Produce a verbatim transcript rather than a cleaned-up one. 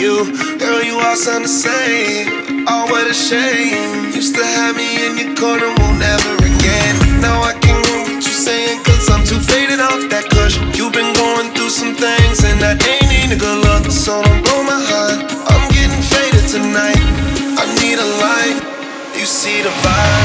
you. Girl, you all sound the same. Oh, what a shame. Used to have me in your corner, won't ever again. Now I can't go what you saying, cause I'm too faded off that kush. You've been going through some things, and that ain't even a good look. So don't blow my heart, I'm getting faded tonight. I need a light, you see the vibe.